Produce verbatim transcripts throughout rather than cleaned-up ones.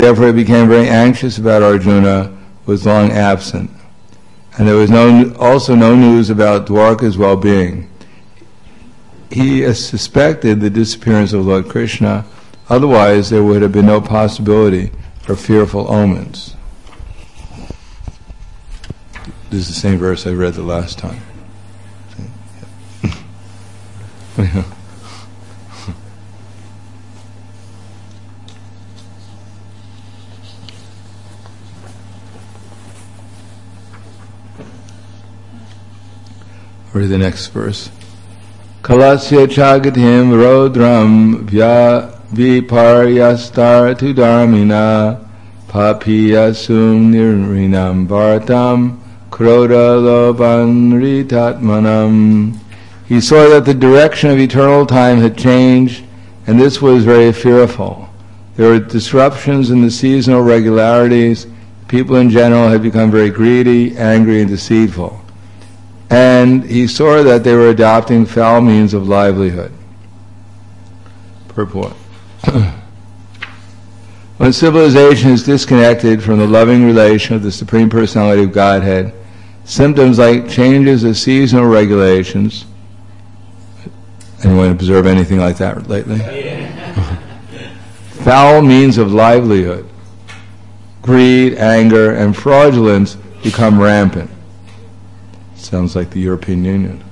Therefore he became very anxious about Arjuna, who was long absent. And there was no, also no news about Dwarka's well-being. He uh, suspected the disappearance of Lord Krishna, otherwise there would have been no possibility for fearful omens. This is the same verse I read the last time. Read the next verse. Kalasya chagatim rodram vya viparyastar tu dharmina papiyasum nirrinam bhartam kroda loban ritatmanam. He saw that the direction of eternal time had changed, and this was very fearful. There were disruptions in the seasonal regularities. People in general had become very greedy, angry, and deceitful. And he saw that they were adopting foul means of livelihood. Purport. When civilization is disconnected from the loving relation of the Supreme Personality of Godhead, symptoms like changes of seasonal regulations. Anyone observe anything like that lately? Yeah. Foul means of livelihood, greed, anger, and fraudulence become rampant. Sounds like the European Union.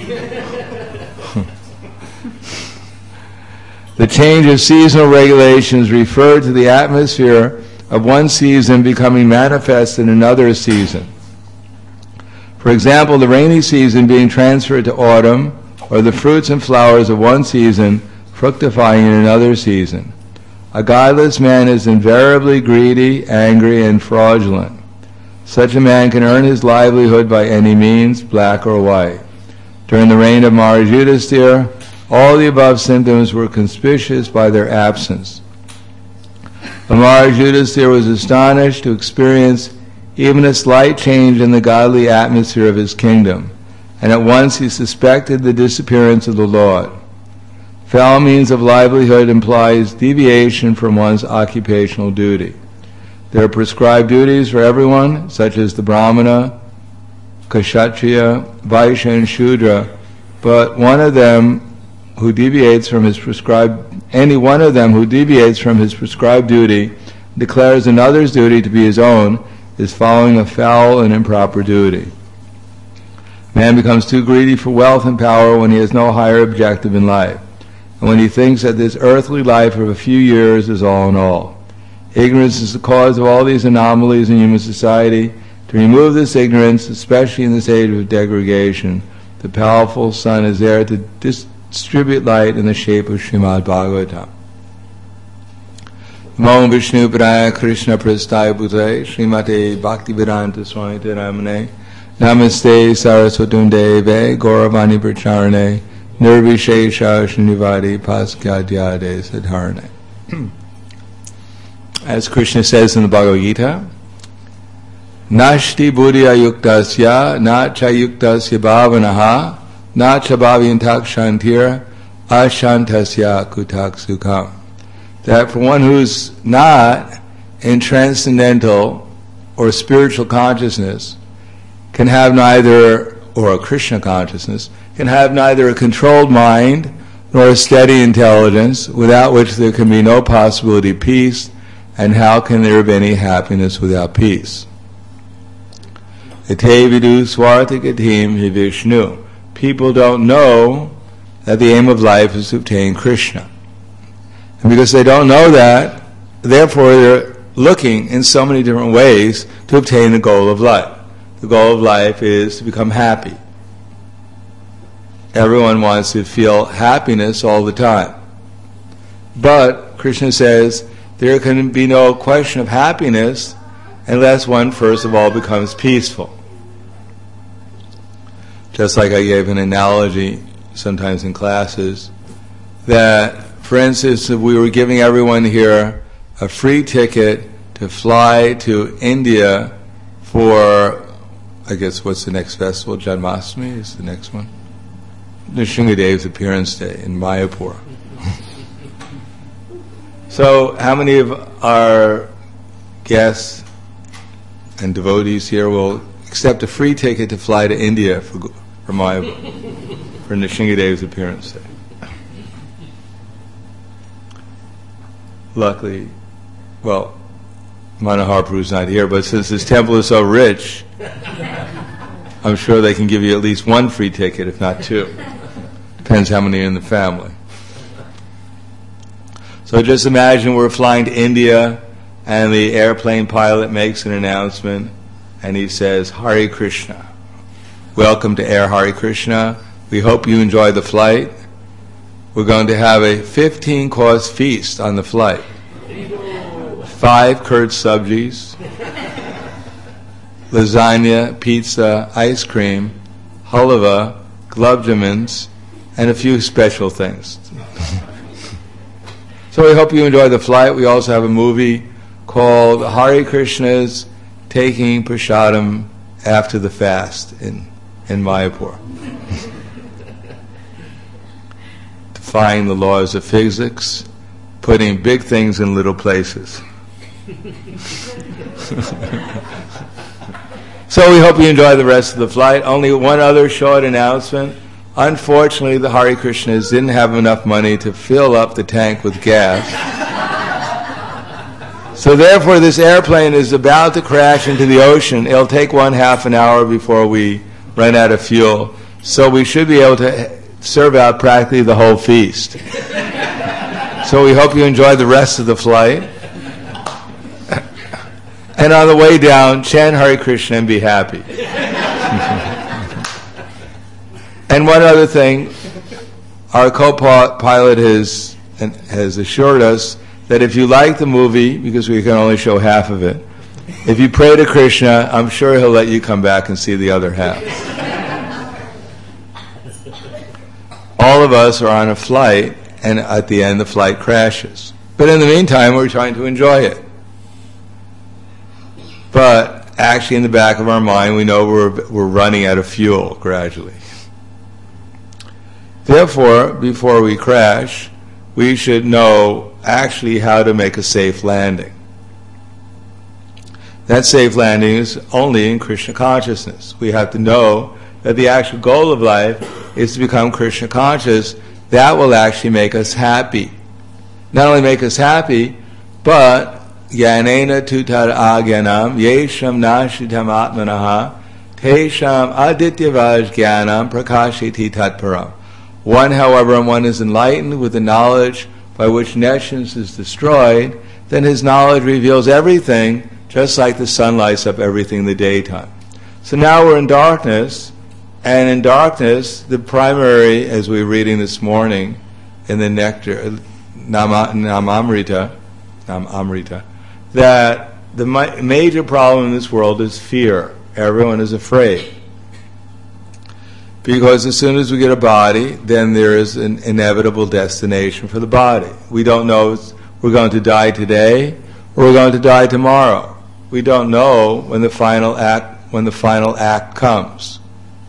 The change of seasonal regulations refer to the atmosphere of one season becoming manifest in another season. For example, the rainy season being transferred to autumn, or the fruits and flowers of one season fructifying in another season. A godless man is invariably greedy, angry, and fraudulent. Such a man can earn his livelihood by any means, black or white. During the reign of Maharaj Yudhisthira, all the above symptoms were conspicuous by their absence. But Maharaj Yudhisthira was astonished to experience even a slight change in the godly atmosphere of his kingdom, and at once he suspected the disappearance of the Lord. Foul means of livelihood implies deviation from one's occupational duty. There are prescribed duties for everyone, such as the Brahmana, Kshatriya, Vaishya, and Shudra, but one of them who deviates from his prescribed, any one of them who deviates from his prescribed duty, declares another's duty to be his own, is following a foul and improper duty. Man becomes too greedy for wealth and power when he has no higher objective in life, and when he thinks that this earthly life of a few years is all in all. Ignorance is the cause of all these anomalies in human society. To remove this ignorance, especially in this age of degradation, the powerful sun is there to distribute light in the shape of Srimad Bhagavatam. Namo Vishnu Padaya Krishna Prasthaya Bhutale Srimate Bhaktivedanta Swami Ramane Namaste Saraswatam Deve Gauravani Pracharane Nirvishesha Srinivadi Paskadhyade Sadharane. As Krishna says in the Bhagavad Gita, Nashti buddhya yuktasya na cha yuktasya bhavanaha na cha bhavintak shantir ashantasya kutak sukham. That for one who's not in transcendental or spiritual consciousness can have neither, or a Krishna consciousness, can have neither a controlled mind nor a steady intelligence, without which there can be no possibility of peace. And how can there be any happiness without peace? Ete vidu swarthagatim hi Vishnu. People don't know that the aim of life is to obtain Krishna. And because they don't know that, therefore they're looking in so many different ways to obtain the goal of life. The goal of life is to become happy. Everyone wants to feel happiness all the time. But Krishna says, there can be no question of happiness unless one first of all becomes peaceful. Just like I gave an analogy sometimes in classes, that, for instance, if we were giving everyone here a free ticket to fly to India for, I guess, what's the next festival? Janmashtami is the next one? Nrsingadev's appearance day in Mayapur. So how many of our guests and devotees here will accept a free ticket to fly to India for, for my for Nrsingadev's appearance day. Luckily, well, Manoharprabhu's not here, but since this temple is so rich, I'm sure they can give you at least one free ticket, if not two. Depends how many are in the family. So just imagine we're flying to India, and the airplane pilot makes an announcement, and he says, Hare Krishna. Welcome to Air Hare Krishna. We hope you enjoy the flight. We're going to have a fifteen-course feast on the flight. Five curd subjis, lasagna, pizza, ice cream, halva, gulab jamuns, and a few special things. So we hope you enjoy the flight. We also have a movie called Hare Krishna's Taking Prasadam After the Fast in, in Mayapur. Defying the laws of physics, putting big things in little places. So we hope you enjoy the rest of the flight. Only one other short announcement. Unfortunately, the Hare Krishnas didn't have enough money to fill up the tank with gas. So therefore, this airplane is about to crash into the ocean. It'll take one half an hour before we run out of fuel. So we should be able to serve out practically the whole feast. So we hope you enjoy the rest of the flight. And on the way down, chant Hare Krishna and be happy. And one other thing, our co-pilot has has assured us that if you like the movie, because we can only show half of it, if you pray to Krishna, I'm sure he'll let you come back and see the other half. All of us are on a flight, and at the end the flight crashes. But in the meantime, we're trying to enjoy it. But actually in the back of our mind, we know we're we're running out of fuel gradually. Therefore, before we crash, we should know actually how to make a safe landing. That safe landing is only in Krishna consciousness. We have to know that the actual goal of life is to become Krishna conscious. That will actually make us happy. Not only make us happy, but Jnanena tutad agyanam yesham nashitam atmanaha tesham adityavaj jnanam prakashiti tatparam. One, however, one is enlightened with the knowledge by which nescience is destroyed, then his knowledge reveals everything, just like the sun lights up everything in the daytime. So now we're in darkness, and in darkness, the primary, as we were reading this morning in the nectar, Nama, Namamrita, Namamrita, that the ma- major problem in this world is fear. Everyone is afraid. Because as soon as we get a body, then there is an inevitable destination for the body. We don't know if we're going to die today or we're going to die tomorrow. We don't know when the final act when the final act comes.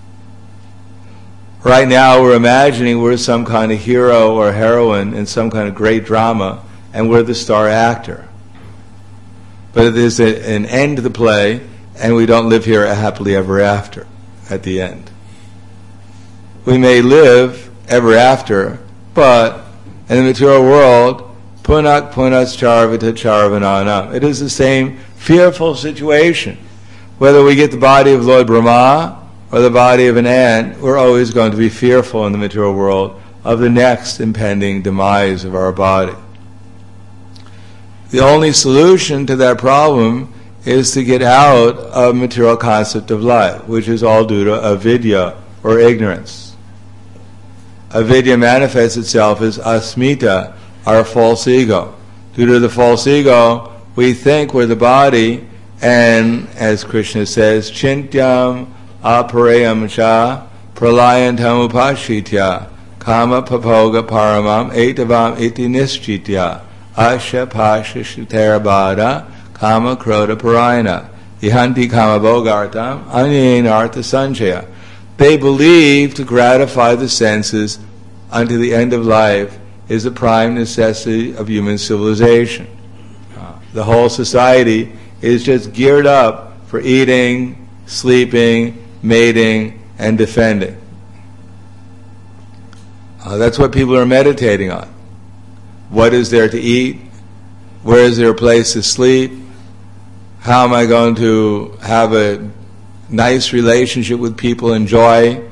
Right now we're imagining we're some kind of hero or heroine in some kind of great drama, and we're the star actor. But there's a, an end to the play, and we don't live here happily ever after at the end. We may live ever after, but in the material world, punak punas charvita charvananam. It is the same fearful situation. Whether we get the body of Lord Brahma or the body of an ant, we're always going to be fearful in the material world of the next impending demise of our body. The only solution to that problem is to get out of material concept of life, which is all due to avidya, or ignorance. Avidya manifests itself as asmita, our false ego. Due to the false ego, we think we're the body, and as Krishna says, chintyam aparayam cha pralayantam upashitya kama papoga paramam etavam iti nischitya asha pasha shitarabhada kama kroda parayana ihanti kama bogartam anyen artha sanchaya. They believe to gratify the senses unto the end of life is the prime necessity of human civilization. Uh, The whole society is just geared up for eating, sleeping, mating, and defending. Uh, that's what people are meditating on. What is there to eat? Where is there a place to sleep? How am I going to have a nice relationship with people, enjoy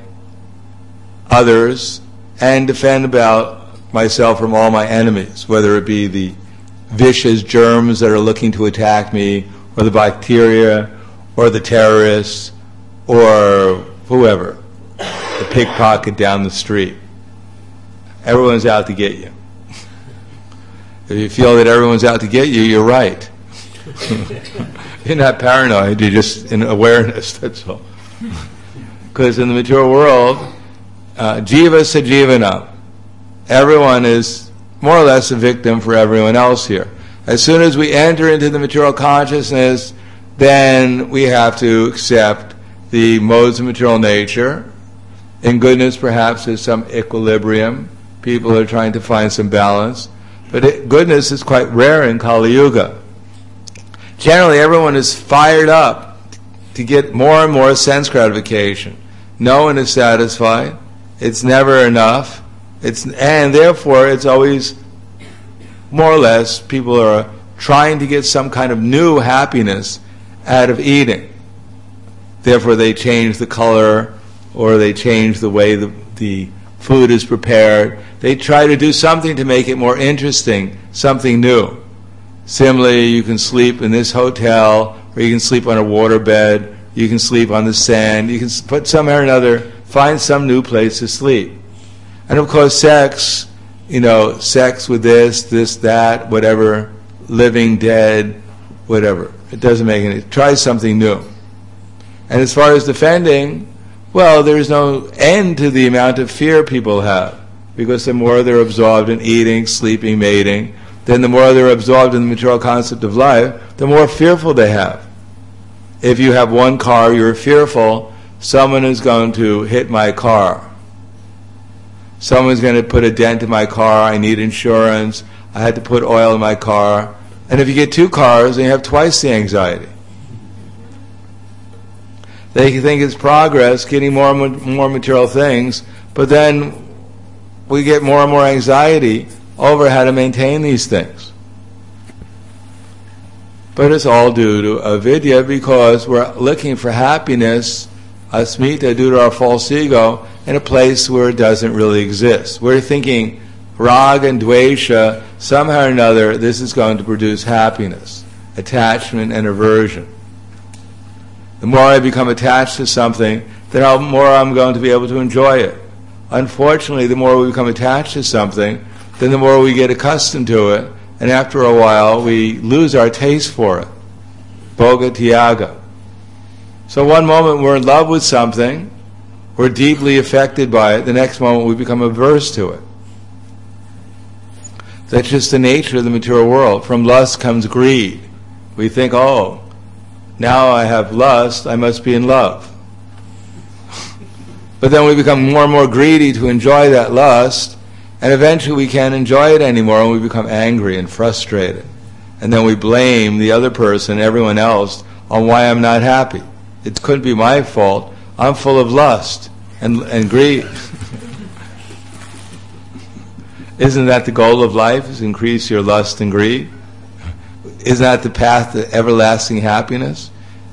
others, and defend about myself from all my enemies, whether it be the vicious germs that are looking to attack me, or the bacteria, or the terrorists, or whoever, the pickpocket down the street. Everyone's out to get you. If you feel that everyone's out to get you, you're right. You're not paranoid, you're just in awareness, that's all. Because in the material world, uh, jiva sajivana, everyone is more or less a victim for everyone else here. As soon as we enter into the material consciousness, then we have to accept the modes of material nature. In goodness, perhaps there's some equilibrium. People are trying to find some balance. But it, goodness is quite rare in Kali Yuga. Generally, everyone is fired up to get more and more sense gratification. No one is satisfied. It's never enough. It's, and therefore, it's always, more or less, people are trying to get some kind of new happiness out of eating. Therefore, they change the color, or they change the way the, the food is prepared. They try to do something to make it more interesting, something new. Similarly, you can sleep in this hotel, or you can sleep on a waterbed, you can sleep on the sand, you can put somehow or another, find some new place to sleep. And of course, sex, you know, sex with this, this, that, whatever, living, dead, whatever. It doesn't make any, try something new. And as far as defending, well, there's no end to the amount of fear people have, because the more they're absorbed in eating, sleeping, mating, then the more they're absorbed in the material concept of life, the more fearful they have. If you have one car, you're fearful, someone is going to hit my car. Someone's going to put a dent in my car, I need insurance, I had to put oil in my car. And if you get two cars, then you have twice the anxiety. They think it's progress, getting more and more material things, but then we get more and more anxiety over how to maintain these things. But it's all due to avidya, because we're looking for happiness, asmita, due to our false ego, in a place where it doesn't really exist. We're thinking raga and dvesha, somehow or another, this is going to produce happiness, attachment and aversion. The more I become attached to something, the more I'm going to be able to enjoy it. Unfortunately, the more we become attached to something, then the more we get accustomed to it, and after a while we lose our taste for it. Bhoga tyaga. So one moment we're in love with something, we're deeply affected by it, the next moment we become averse to it. That's just the nature of the material world. From lust comes greed. We think, oh, now I have lust, I must be in love. But then we become more and more greedy to enjoy that lust, and eventually we can't enjoy it anymore, and we become angry and frustrated. And then we blame the other person, everyone else, on why I'm not happy. It couldn't be my fault. I'm full of lust and, and greed. Isn't that the goal of life, is increase your lust and greed? Isn't that the path to everlasting happiness?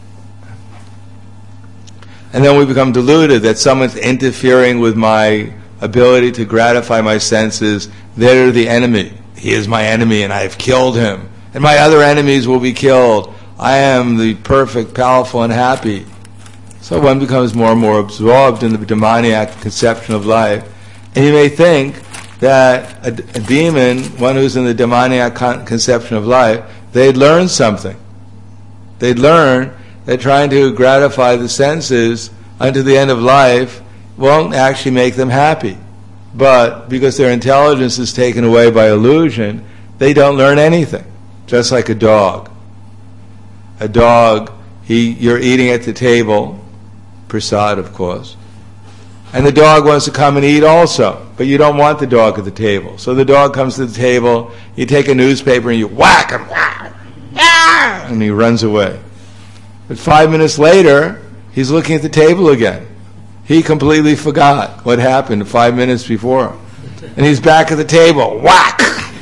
And then we become deluded that someone's interfering with my ability to gratify my senses. They're the enemy. He is my enemy and I have killed him. And my other enemies will be killed. I am the perfect, powerful, and happy. So one becomes more and more absorbed in the demoniac conception of life. And you may think that a, a demon, one who's in the demoniac con- conception of life, they'd learn something. They'd learn that trying to gratify the senses unto the end of life won't actually make them happy. But because their intelligence is taken away by illusion, they don't learn anything. Just like a dog. A dog, he, you're eating at the table, prasad of course, and the dog wants to come and eat also, but you don't want the dog at the table. So the dog comes to the table, you take a newspaper and you whack him, whack, ah! And he runs away. But five minutes later, he's looking at the table again. He completely forgot what happened five minutes before. And he's back at the table. Whack!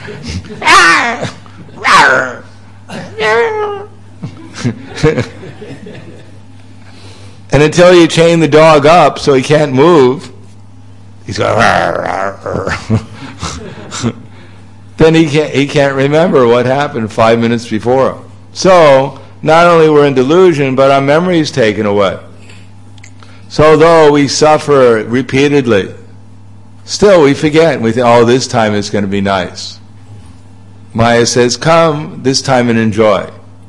And until you chain the dog up so he can't move, he's going, then he can't, he can't remember what happened five minutes before. So, not only we're in delusion, but our memory is taken away. So though we suffer repeatedly, still we forget. We think, oh, this time it's going to be nice. Maya says, come this time and enjoy.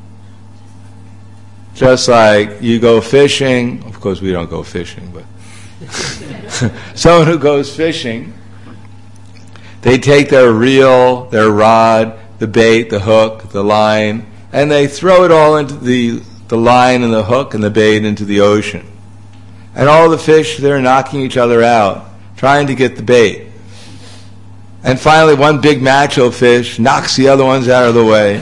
Just like you go fishing, of course we don't go fishing, but someone who goes fishing, they take their reel, their rod, the bait, the hook, the line, and they throw it all into the, the line and the hook and the bait into the ocean. And all the fish, they're knocking each other out, trying to get the bait. And finally, one big macho fish knocks the other ones out of the way,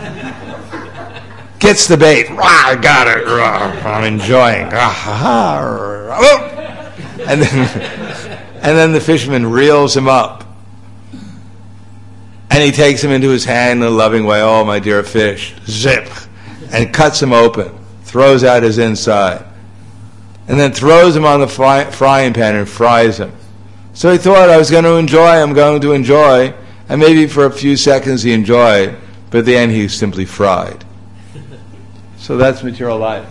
gets the bait. Rah, I got it. Rah, I'm enjoying. Ah, ha, ha, oh. And then, and then the fisherman reels him up. And he takes him into his hand in a loving way. Oh, my dear fish. Zip. And cuts him open. Throws out his inside. And then throws him on the fry, frying pan and fries him. So he thought, I was going to enjoy, I'm going to enjoy. And maybe for a few seconds he enjoyed. But at the end he's simply fried. So that's material life.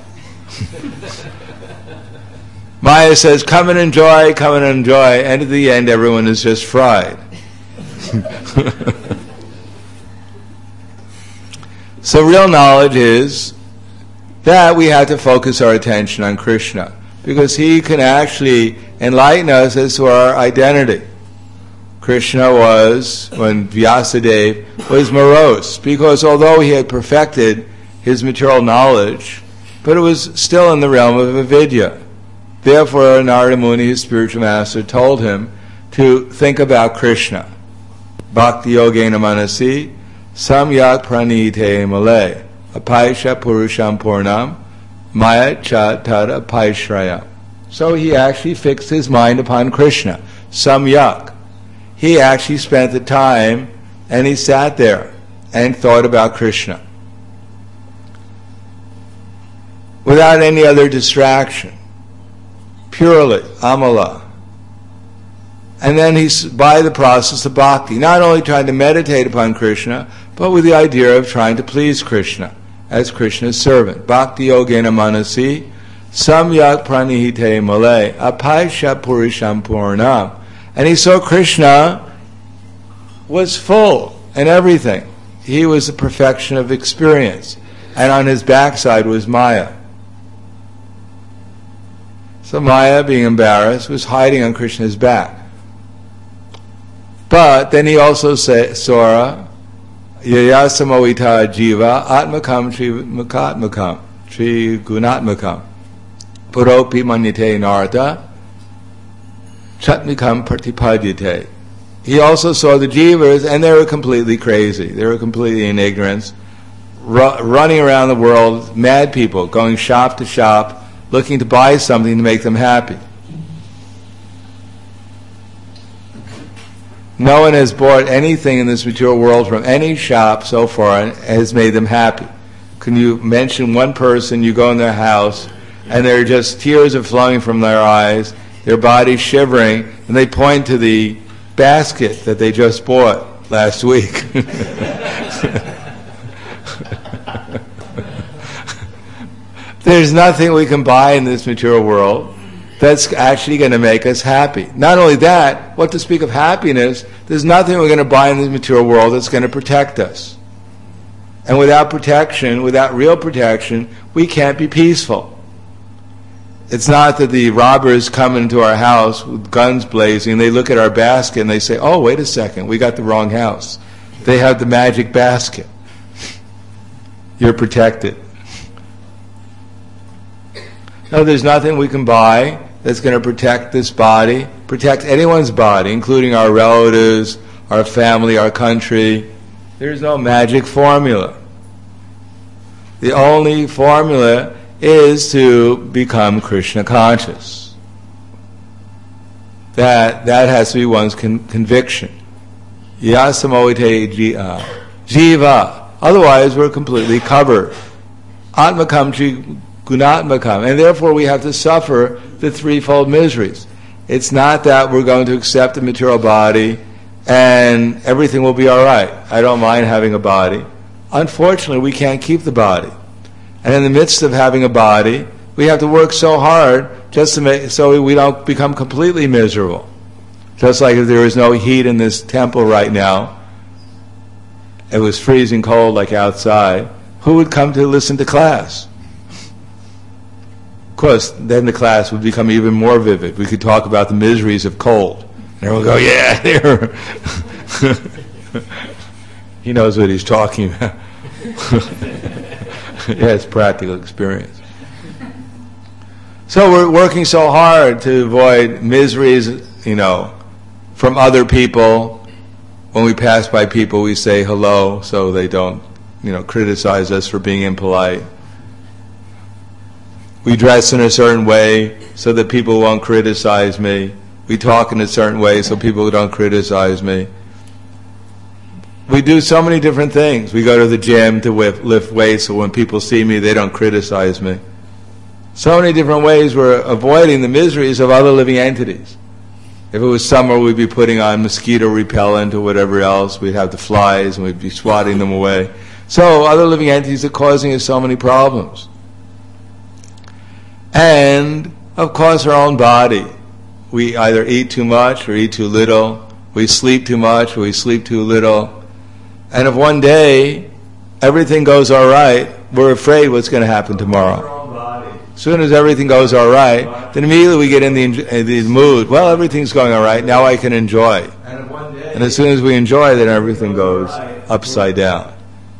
Maya says, come and enjoy, come and enjoy. And at the end everyone is just fried. So real knowledge is that we have to focus our attention on Krishna, because he can actually enlighten us as to our identity. Krishna was, when Vyasadeva was morose, because although he had perfected his material knowledge, but it was still in the realm of avidya. Therefore Narada Muni, his spiritual master, told him to think about Krishna. Bhakti yogena manasi samyak pranite male apaisha purusham purnam maya cha tada apaishraya. So he actually fixed his mind upon Krishna. Samyak. He actually spent the time and he sat there and thought about Krishna without any other distraction, purely amala. And then he's, by the process of bhakti, not only trying to meditate upon Krishna, but with the idea of trying to please Krishna as Krishna's servant. Bhakti yogena manasi samyak pranihite male apaisha purisham purnam. And he saw Krishna was full in everything. He was the perfection of experience. And on his backside was Maya. So Maya, being embarrassed, was hiding on Krishna's back. But then he also said, Sora, Yaya Samohita Jiva Atmakam Tri Mukatmakam Tri Gunatmakam Puropi Manyate Narada Chatmikam Pratipadyate. He also saw the jivas, and they were completely crazy. They were completely in ignorance, ru- running around the world, mad people, going shop to shop, looking to buy something to make them happy. No one has bought anything in this material world from any shop so far and has made them happy. Can you mention one person, you go in their house, and there are just tears are flowing from their eyes, their bodies shivering, and they point to the basket that they just bought last week. There's nothing we can buy in this material world that's actually going to make us happy. Not only that, what to speak of happiness, there's nothing we're going to buy in this material world that's going to protect us. And without protection, without real protection, we can't be peaceful. It's not that the robbers come into our house with guns blazing, they look at our basket and they say, oh, wait a second, we got the wrong house. They have the magic basket. You're protected. No, there's nothing we can buy that's going to protect this body, protect anyone's body, including our relatives, our family, our country. There's no magic formula. the only formula is to become Krishna conscious. That that has to be one's con- conviction. Yasamoite jiva. Otherwise, we're completely covered. Atmakam chi gunatmakam. And therefore, we have to suffer the threefold miseries. It's not that we're going to accept the material body and everything will be all right. I don't mind having a body. Unfortunately, we can't keep the body. And in the midst of having a body, we have to work so hard just to make so we don't become completely miserable. Just like if there was no heat in this temple right now, it was freezing cold like outside, who would come to listen to class? Of course, then the class would become even more vivid. We could talk about the miseries of cold. And everyone would go, yeah, there. He knows what he's talking about. Yeah, it's practical experience. So we're working so hard to avoid miseries, you know, from other people. When we pass by people, we say hello so they don't, you know, criticize us for being impolite. We dress in a certain way so that people won't criticize me. We talk in a certain way so people don't criticize me. We do so many different things. We go to the gym to lift, lift weights so when people see me, they don't criticize me. So many different ways we're avoiding the miseries of other living entities. If it was summer, we'd be putting on mosquito repellent or whatever else. We'd have the flies and we'd be swatting them away. So other living entities are causing us so many problems. And, of course, our own body. We either eat too much or eat too little. We sleep too much or we sleep too little. And if one day everything goes all right, we're afraid what's going to happen tomorrow. As soon as everything goes all right, then immediately we get in the, in the mood, well, everything's going all right, now I can enjoy. And as soon as we enjoy, then everything goes upside down.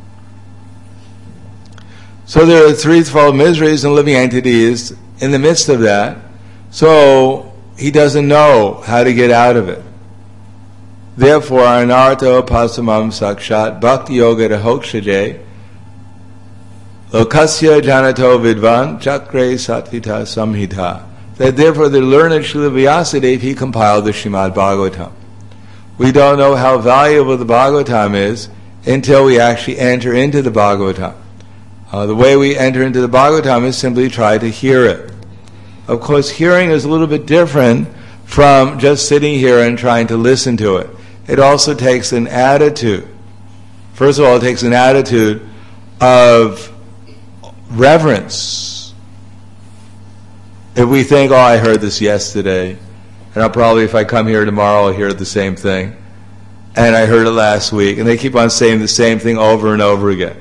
So there are threefold miseries and living entities in the midst of that. So he doesn't know how to get out of it. Therefore, anartho pasamam sakshat bhakti yoga hokshaje lokasya janato vidvan chakre satvita samhita. That therefore the learned Srila Vyasadeva, he compiled the Srimad Bhagavatam. We don't know how valuable the Bhagavatam is until we actually enter into the Bhagavatam. Uh, the way we enter into the Bhagavatam is simply try to hear it. Of course, hearing is a little bit different from just sitting here and trying to listen to it. It also takes an attitude. First of all, it takes an attitude of reverence. If we think, oh, I heard this yesterday, and I'll probably, if I come here tomorrow, I'll hear the same thing, and I heard it last week, and they keep on saying the same thing over and over again.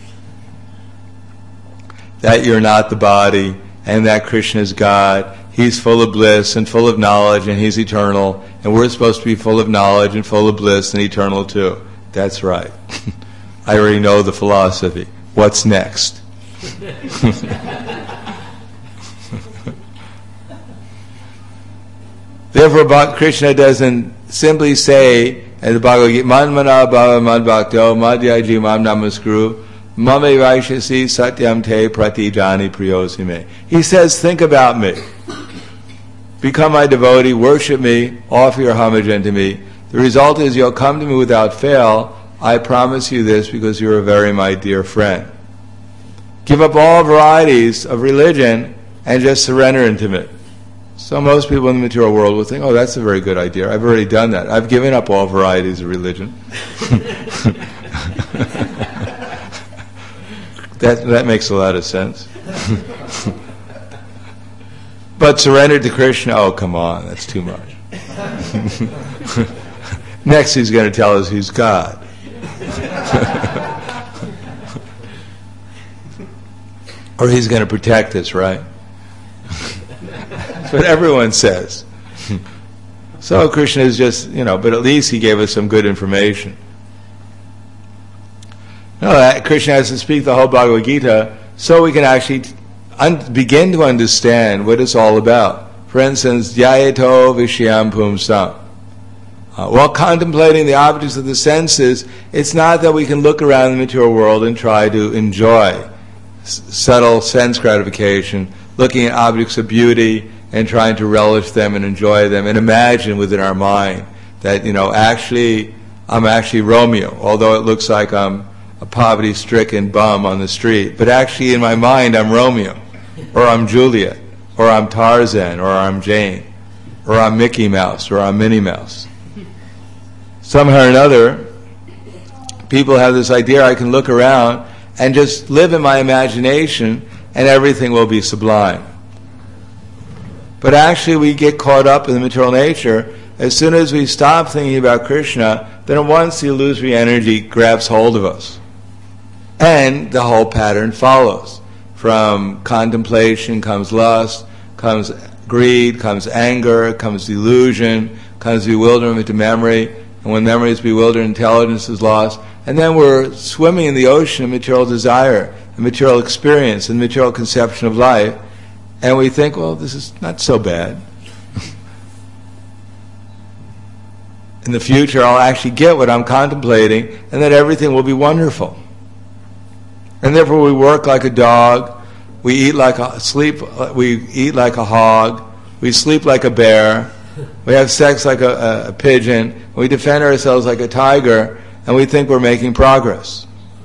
That you're not the body, and that Krishna is God. He's full of bliss and full of knowledge, and He's eternal, and we're supposed to be full of knowledge and full of bliss and eternal too. That's right. I already know the philosophy. What's next? Therefore, Krishna doesn't simply say, as the Bhagavad Gita, Man mana bhava mad bhakto madhyaji mam namaskuru mame vaishasi satyam te pratijani priyosime. He says, think about me. Become my devotee, worship me, offer your homage unto me. The result is you'll come to me without fail. I promise you this because you're a very my dear friend. Give up all varieties of religion and just surrender into me. So most people in the material world will think, oh, that's a very good idea. I've already done that. I've given up all varieties of religion. that, that makes a lot of sense. But surrender to Krishna, oh, come on, that's too much. Next he's going to tell us he's God. Or he's going to protect us, right? That's what everyone says. So Krishna is just, you know, but at least he gave us some good information. No, that Krishna has to speak the whole Bhagavad Gita so we can actually un- begin to understand what it's all about. For instance, Dhyayato Vishyam Pumsam. Uh, while contemplating the objects of the senses, it's not that we can look around the material world and try to enjoy s- subtle sense gratification, looking at objects of beauty and trying to relish them and enjoy them and imagine within our mind that, you know, actually, I'm actually Romeo, although it looks like I'm a poverty-stricken bum on the street. But actually in my mind, I'm Romeo, or I'm Juliet, or I'm Tarzan, or I'm Jane, or I'm Mickey Mouse, or I'm Minnie Mouse. Somehow or another, people have this idea I can look around and just live in my imagination and everything will be sublime. But actually we get caught up in the material nature. As soon as we stop thinking about Krishna, then at once the illusory energy grabs hold of us. And the whole pattern follows. From contemplation comes lust, comes greed, comes anger, comes delusion, comes bewilderment to memory. And when memory is bewildered, intelligence is lost. And then we're swimming in the ocean of material desire, and material experience, and material conception of life. And we think, well, this is not so bad. In the future, I'll actually get what I'm contemplating, and then everything will be wonderful. And therefore, we work like a dog, we eat like a sleep, we eat like a hog, we sleep like a bear, we have sex like a, a, a pigeon, we defend ourselves like a tiger, and we think we're making progress.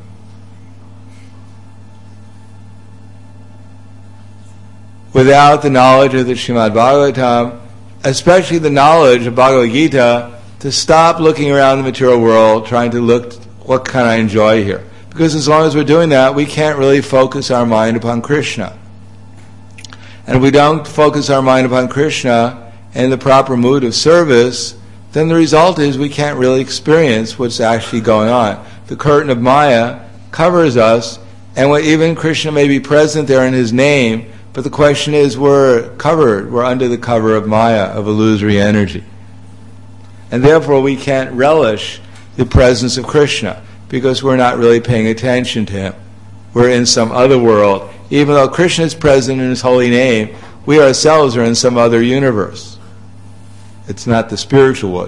Without the knowledge of the Srimad Bhagavatam, especially the knowledge of Bhagavad Gita, to stop looking around the material world, trying to look, what can I enjoy here? Because as long as we're doing that, we can't really focus our mind upon Krishna. And if we don't focus our mind upon Krishna in the proper mood of service, then the result is we can't really experience what's actually going on. The curtain of Maya covers us, and what, even Krishna may be present there in his name, but the question is, we're covered, we're under the cover of Maya, of illusory energy. And therefore we can't relish the presence of Krishna, because we're not really paying attention to him. We're in some other world. Even though Krishna is present in his holy name, we ourselves are in some other universe. It's not the spiritual one.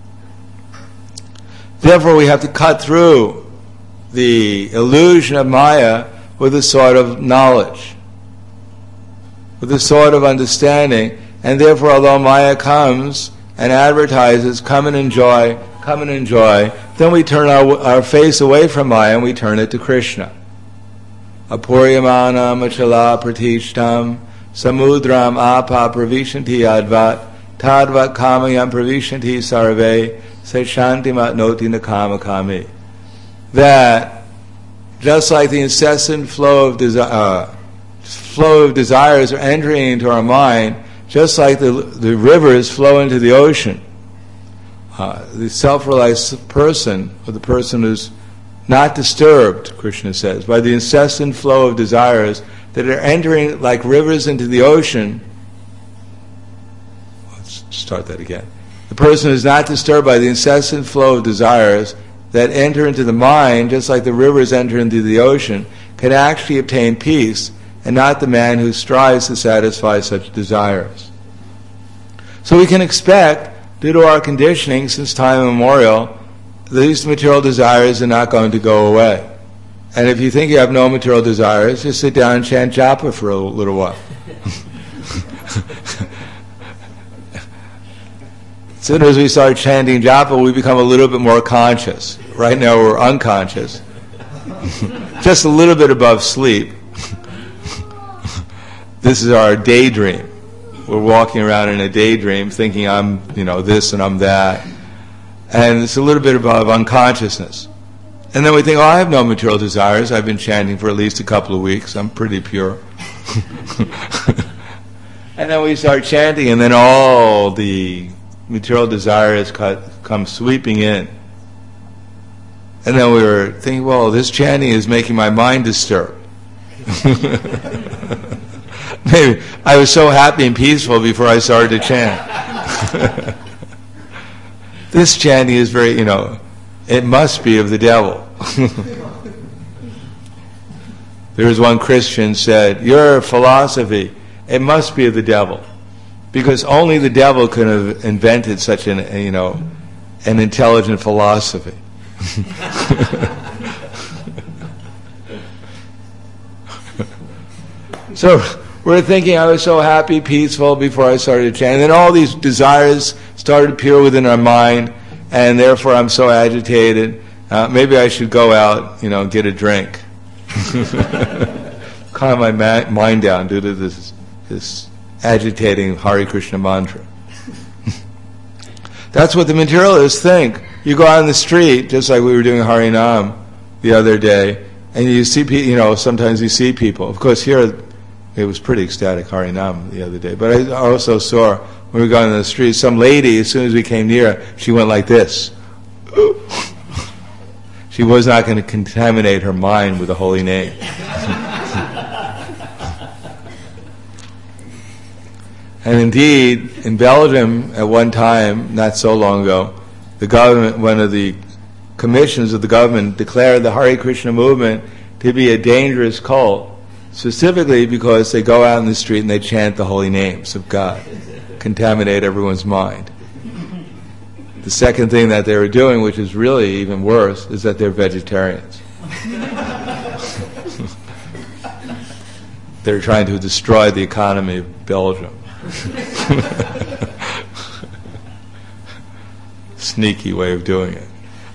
Therefore we have to cut through the illusion of Maya with a sort of knowledge, with a sort of understanding. And therefore, although Maya comes and advertises, come and enjoy, come and enjoy, then we turn our, our face away from Maya and we turn it to Krishna. Apuryamana machala pratishtam samudram apa pravishanti advat tadvat kamayam pravishanti sarve seshanti matnoti nakama kami. That, just like the incessant flow of desire, uh, flow of desires are entering into our mind, just like the, the rivers flow into the ocean, uh, the self-realized person, or the person who's not disturbed, Krishna says, by the incessant flow of desires that are entering like rivers into the ocean. Let's start that again. The person who's not disturbed by the incessant flow of desires that enter into the mind, just like the rivers enter into the ocean, can actually obtain peace, and not the man who strives to satisfy such desires. So we can expect, due to our conditioning since time immemorial, these material desires are not going to go away. And if you think you have no material desires, just sit down and chant japa for a little while. As soon as we start chanting japa, we become a little bit more conscious. Right now we're unconscious. Just a little bit above sleep. This is our daydream. We're walking around in a daydream thinking I'm, you know, this and I'm that. And it's a little bit above unconsciousness. And then we think, oh, I have no material desires. I've been chanting for at least a couple of weeks. I'm pretty pure. And then we start chanting, and then all the material desires come sweeping in. And then we were thinking, well, this chanting is making my mind disturbed. Maybe I was so happy and peaceful before I started to chant. This chanting is very, you know, it must be of the devil. There was one Christian said, your philosophy, it must be of the devil, because only the devil could have invented such an, you know, an intelligent philosophy. So we're thinking I was so happy, peaceful before I started chanting. And then all these desires started to appear within our mind, and therefore I'm so agitated. Uh, maybe I should go out, you know, get a drink. Calm my ma- mind down due to this, this agitating Hare Krishna mantra. That's what the materialists think. You go out in the street, just like we were doing Harinam the other day, and you see, pe- you know, sometimes you see people. Of course, here it was pretty ecstatic Harinam the other day. But I also saw when we were going in the street, some lady, as soon as we came near, she went like this. She was not going to contaminate her mind with the holy name. And indeed, in Belgium, at one time, not so long ago, the government, one of the commissions of the government, declared the Hare Krishna movement to be a dangerous cult, specifically because they go out in the street and they chant the holy names of God, contaminate everyone's mind. The second thing that they were doing, which is really even worse, is that they're vegetarians. They're trying to destroy the economy of Belgium. Sneaky way of doing it.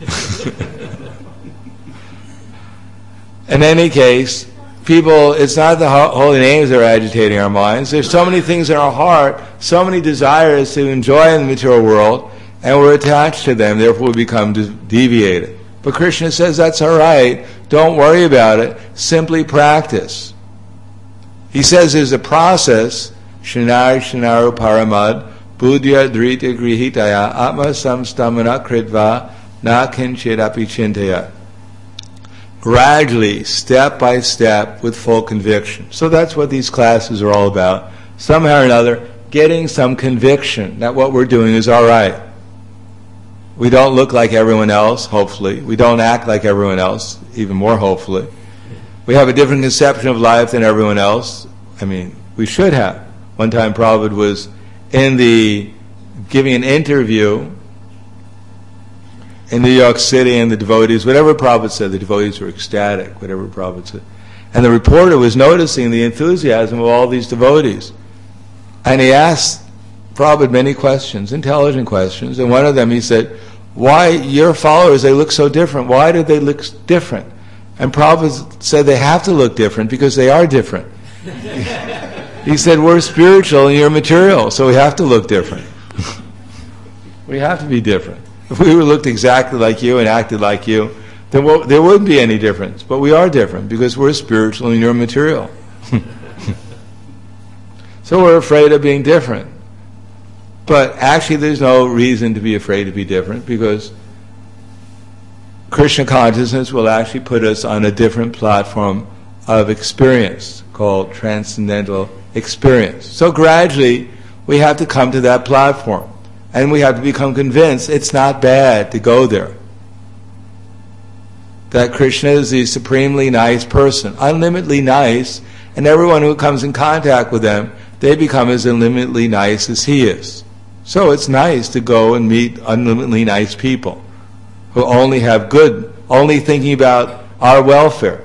In any case, people, it's not the ho- holy names that are agitating our minds. There's so many things in our heart, so many desires to enjoy in the material world, and we're attached to them, therefore we become de- deviated. But Krishna says that's all right, don't worry about it, simply practice. He says there's a process, Shanar Shanaru Paramad, Buddhya Drita Grihitaya, Atma Samstamana Kritva, Na Kinchit Api Chintaya. Gradually, step by step, with full conviction. So that's what these classes are all about. Somehow or another, getting some conviction that what we're doing is all right. We don't look like everyone else, hopefully. We don't act like everyone else, even more hopefully. We have a different conception of life than everyone else. I mean, we should have. One time Prabhupada was in the, giving an interview in New York City, and the devotees, whatever Prabhupada said, the devotees were ecstatic, whatever Prabhupada said. And the reporter was noticing the enthusiasm of all these devotees. And he asked Prabhupada many questions, intelligent questions, and one of them he said, why your followers, they look so different, why do they look different? And Prabhupada said they have to look different because they are different. He said, we're spiritual and you're material, so we have to look different. We have to be different. If we looked exactly like you and acted like you, then we'll, there wouldn't be any difference. But we are different because we're spiritual and you're material. So we're afraid of being different. But actually there's no reason to be afraid to be different, because Krishna consciousness will actually put us on a different platform of experience called transcendental experience. So gradually we have to come to that platform, and we have to become convinced it's not bad to go there. That Krishna is the supremely nice person, unlimitedly nice, and everyone who comes in contact with them, they become as unlimitedly nice as he is. So it's nice to go and meet unlimitedly nice people who only have good, only thinking about our welfare.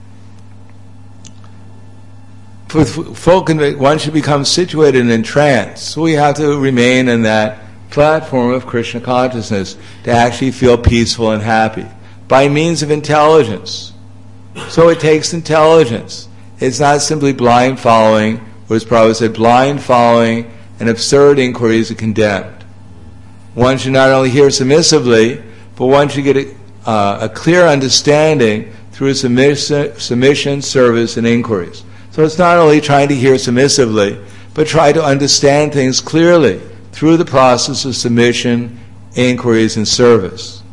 With full conviction, one should become situated in trance. So we have to remain in that platform of Krishna consciousness to actually feel peaceful and happy by means of intelligence. So it takes intelligence. It's not simply blind following, or as Prabhupada said, blind following and absurd inquiries are condemned. One should not only hear submissively, but one should get a, uh, a clear understanding through submission, submission, service, and inquiries. So it's not only trying to hear submissively, but try to understand things clearly through the process of submission, inquiries, and service.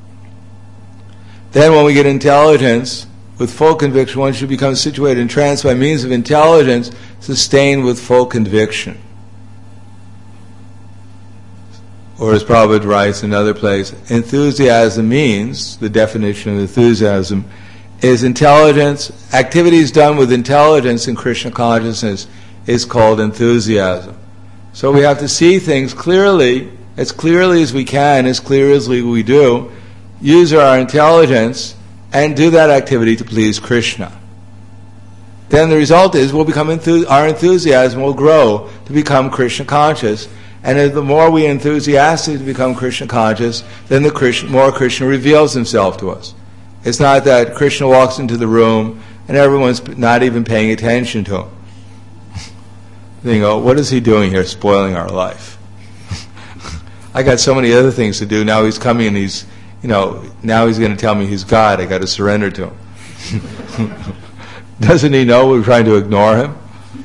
Then when we get intelligence, with full conviction, one should become situated in trance by means of intelligence, sustained with full conviction. Or as Prabhupada writes in another place, enthusiasm means, the definition of enthusiasm, is intelligence, activities done with intelligence in Krishna consciousness is called enthusiasm. So we have to see things clearly, as clearly as we can, as clearly as we do, use our intelligence, and do that activity to please Krishna. then the result is we'll become enthu- our enthusiasm will grow to become Krishna conscious. And as the more we are enthusiastic to become Krishna conscious, then the Krishna, more Krishna reveals himself to us. It's not that Krishna walks into the room and everyone's not even paying attention to him. They go, what is he doing here, spoiling our life? I got so many other things to do. Now he's coming and he's, you know, now he's going to tell me he's God. I got to surrender to him. Doesn't he know we're trying to ignore him?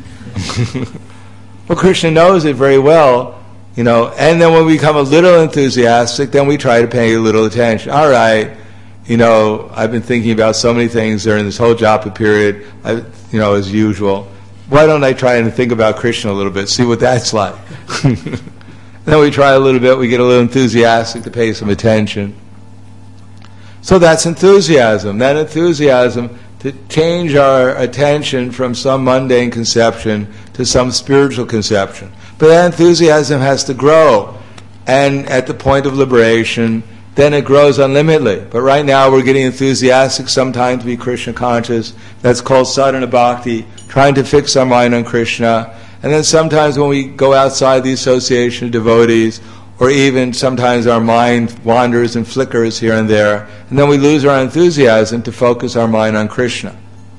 Well, Krishna knows it very well, you know, and then when we become a little enthusiastic, then we try to pay a little attention. All right, you know, I've been thinking about so many things during this whole japa period, I, you know, as usual. Why don't I try and think about Krishna a little bit, see what that's like? Then we try a little bit, we get a little enthusiastic to pay some attention. So that's enthusiasm. That enthusiasm to change our attention from some mundane conception to some spiritual conception. But that enthusiasm has to grow. And at the point of liberation, then it grows unlimitedly. But right now we're getting enthusiastic sometimes to be Krishna conscious. That's called sadhana bhakti, trying to fix our mind on Krishna. And then sometimes when we go outside the association of devotees, or even sometimes our mind wanders and flickers here and there, and then we lose our enthusiasm to focus our mind on Krishna.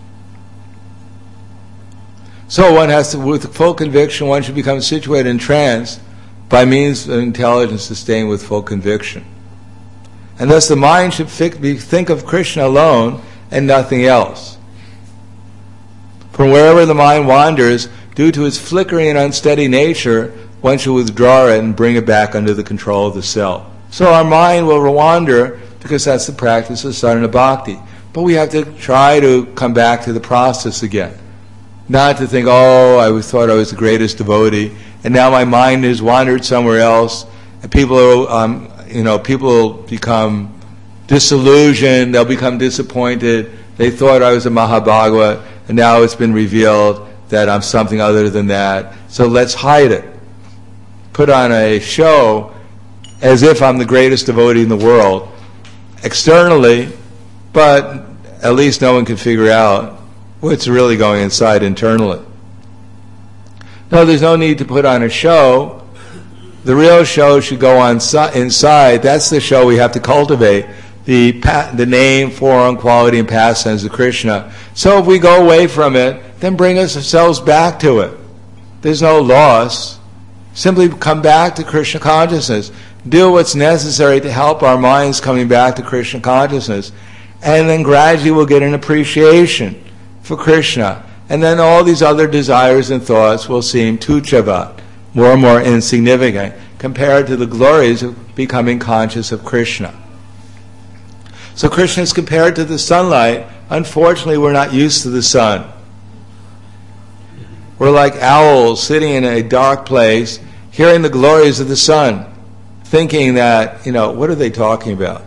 So one has to, with full conviction, one should become situated in trance by means of intelligence sustained with full conviction. And thus the mind should think of Krishna alone and nothing else. From wherever the mind wanders, due to its flickering and unsteady nature, one should withdraw it and bring it back under the control of the self. So our mind will wander because that's the practice of sadhana bhakti. But we have to try to come back to the process again. Not to think, oh, I thought I was the greatest devotee, and now my mind has wandered somewhere else, and people, um, you know, people will become disillusioned, they'll become disappointed. They thought I was a Mahabhagavad, and now it's been revealed that I'm something other than that. So let's hide it. Put on a show as if I'm the greatest devotee in the world externally, but at least no one can figure out what's really going inside internally. No, there's no need to put on a show. The real show should go on si- inside. That's the show we have to cultivate, the pa- the name, form, quality, and pastimes of Krishna. So if we go away from it, then bring us ourselves back to it. There's no loss. Simply come back to Krishna consciousness. Do what's necessary to help our minds coming back to Krishna consciousness. And then gradually we'll get an appreciation for Krishna. And then all these other desires and thoughts will seem tuchava, more and more insignificant, compared to the glories of becoming conscious of Krishna. So Krishna is compared to the sunlight. Unfortunately, we're not used to the sun. We're like owls sitting in a dark place, hearing the glories of the sun, thinking that, you know, what are they talking about?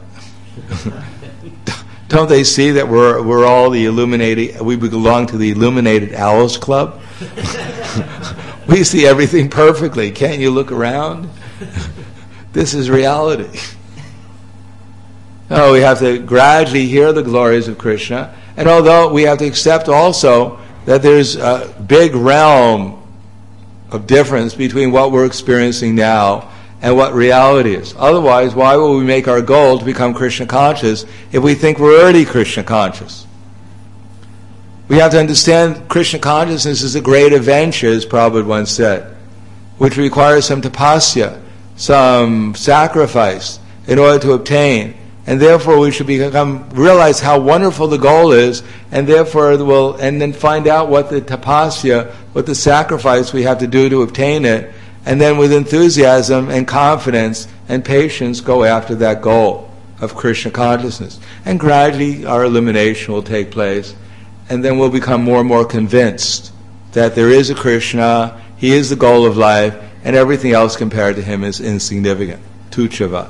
Don't they see that we're we're all the illuminated, we belong to the Illuminated Owls Club? We see everything perfectly. Can't you look around? This is reality. No, we have to gradually hear the glories of Krishna, and although we have to accept also that there's a big realm of difference between what we're experiencing now and what reality is. Otherwise, why will we make our goal to become Krishna conscious if we think we're already Krishna conscious? We have to understand Krishna consciousness is a great adventure, as Prabhupada once said, which requires some tapasya, some sacrifice in order to obtain. And therefore we should become realize how wonderful the goal is, and therefore we'll and then find out what the tapasya, what the sacrifice we have to do to obtain it, and then with enthusiasm and confidence and patience go after that goal of Krishna consciousness. And gradually our elimination will take place, and then we'll become more and more convinced that there is a Krishna, he is the goal of life, and everything else compared to him is insignificant. Tuchava.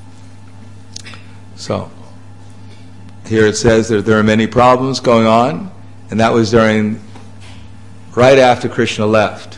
So, here it says that there are many problems going on, and that was during, right after Krishna left.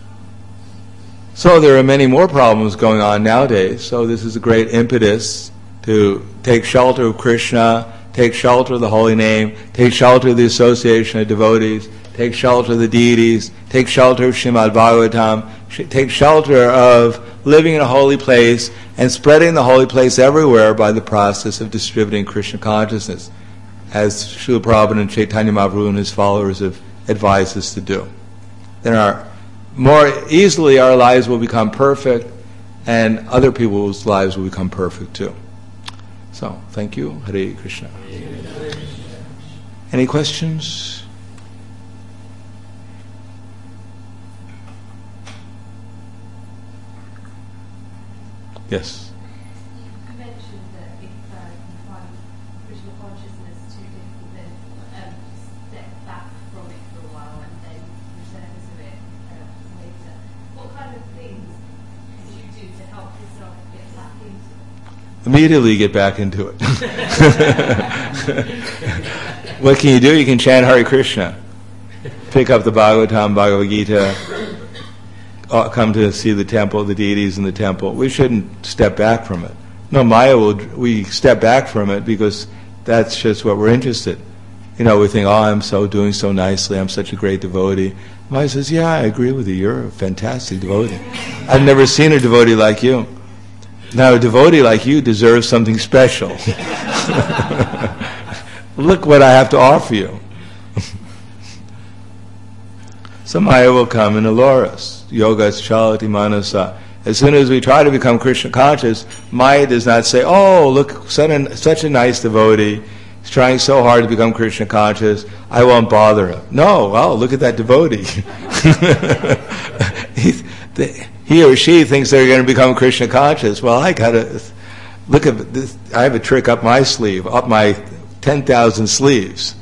So there are many more problems going on nowadays, so this is a great impetus to take shelter of Krishna, take shelter of the holy name, take shelter of the association of devotees, take shelter of the deities, take shelter of Srimad Bhagavatam, sh- take shelter of living in a holy place and spreading the holy place everywhere by the process of distributing Krishna consciousness, as Srila Prabhupada and Chaitanya Mahaprabhu and his followers have advised us to do. Then our, more easily our lives will become perfect, and other people's lives will become perfect too. So, thank you. Hare Krishna. Any questions? Yes. You mentioned that if uh, you find Krishna consciousness too difficult, then um, step back from it for a while and then return to it uh, later. What kind of things could you do to help yourself get back into it? Immediately get back into it. What can you do? You can chant Hare Krishna. Pick up the Bhagavatam, Bhagavad Gita, come to see the temple, the deities in the temple. We shouldn't step back from it. No, Maya will, we step back from it because that's just what we're interested in. You know, we think, oh, I'm so doing so nicely, I'm such a great devotee. Maya says, yeah, I agree with you, you're a fantastic devotee. I've never seen a devotee like you. Now, a devotee like you deserves something special. Look what I have to offer you. So Maya will come and allure us. Yogas chalati manasa. As soon as we try to become Krishna conscious, Maya does not say, oh, look, such a, such a nice devotee. He's trying so hard to become Krishna conscious. I won't bother him. No, well, look at that devotee. he, the, he or she thinks they're going to become Krishna conscious. Well, I got to look at this. I have a trick up my sleeve, up my ten thousand sleeves.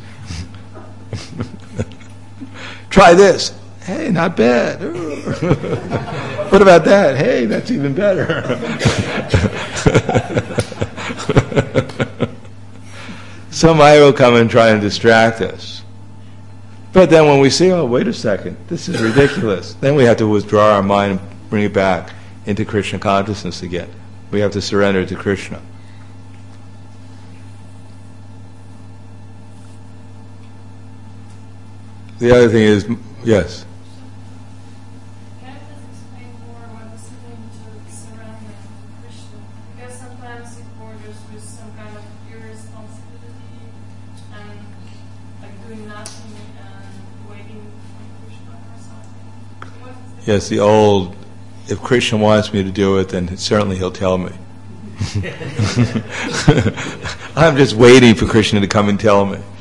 Try this. Hey, not bad. What about that? Hey, that's even better. So Maya will come and try and distract us. But then when we see, oh, wait a second, this is ridiculous, then we have to withdraw our mind and bring it back into Krishna consciousness again. We have to surrender to Krishna. The other thing is, yes? Can you just explain more what does it mean to surrender to Krishna? Because sometimes it borders with some kind of irresponsibility and like doing nothing and waiting for Krishna or something. What is the Yes, the old, if Krishna wants me to do it, then certainly he'll tell me. I'm just waiting for Krishna to come and tell me.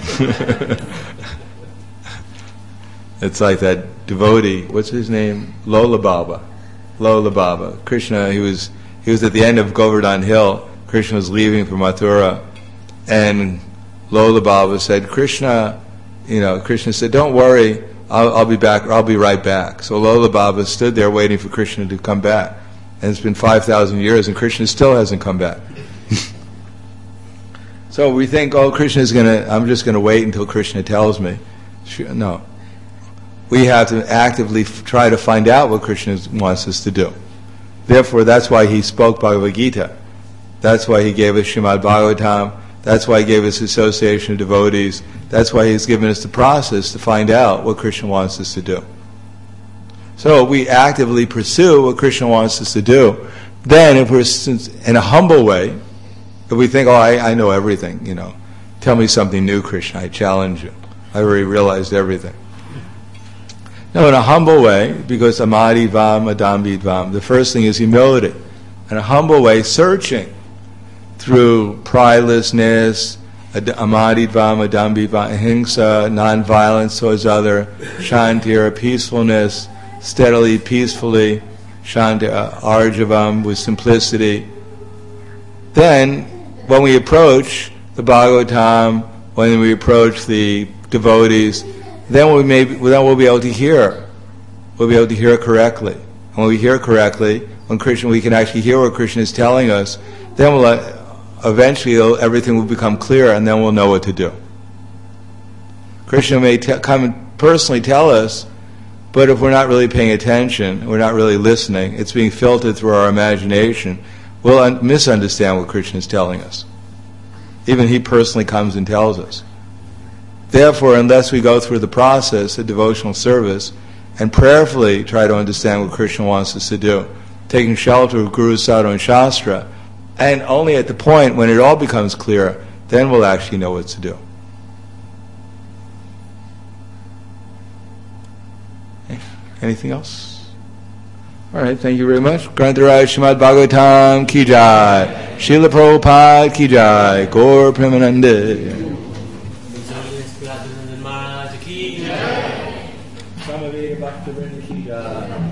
It's like that devotee, what's his name? Lola Baba. Lola Baba. Krishna, he was he was at the end of Govardhan Hill. Krishna was leaving for Mathura. And Lola Baba said, Krishna, you know, Krishna said, don't worry, I'll, I'll be back, I'll be right back. So Lola Baba stood there waiting for Krishna to come back. And it's been five thousand years and Krishna still hasn't come back. So we think, oh, Krishna's going to, I'm just going to wait until Krishna tells me. No. We have to actively f- try to find out what Krishna wants us to do. Therefore, that's why he spoke Bhagavad Gita. That's why he gave us Srimad Bhagavatam. That's why he gave us Association of Devotees. That's why he's given us the process to find out what Krishna wants us to do. So we actively pursue what Krishna wants us to do. Then, if we're in a humble way, if we think, oh, I, I know everything, you know, tell me something new, Krishna, I challenge you. I already realized everything. No, in a humble way, because amadi vam, adambi vam, the first thing is humility. In a humble way, searching through pridelessness, amadi vam, adambi vam, ahimsa, non-violence towards other, shanti, peacefulness, steadily, peacefully, shanti, arjavam, with simplicity. Then, when we approach the Bhagavatam, when we approach the devotees, then we may, then we'll be able to hear. We'll be able to hear correctly. And when we hear correctly, when Krishna, we can actually hear what Krishna is telling us. Then we'll uh, eventually everything will become clear, and then we'll know what to do. Krishna may te- come and personally tell us, but if we're not really paying attention, we're not really listening, it's being filtered through our imagination, we'll un- misunderstand what Krishna is telling us. Even he personally comes and tells us. Therefore, unless we go through the process of devotional service and prayerfully try to understand what Krishna wants us to do, taking shelter of Guru, Sadhu, and Shastra, and only at the point when it all becomes clear, then we'll actually know what to do. Okay. Anything else? All right, thank you very much. Grantaraj Srimad Bhagavatam Ki Jai, Srila Prabhupada Ki Jai, Gaur Premanande. Samaveda Bhaktivinoda Ki Jai.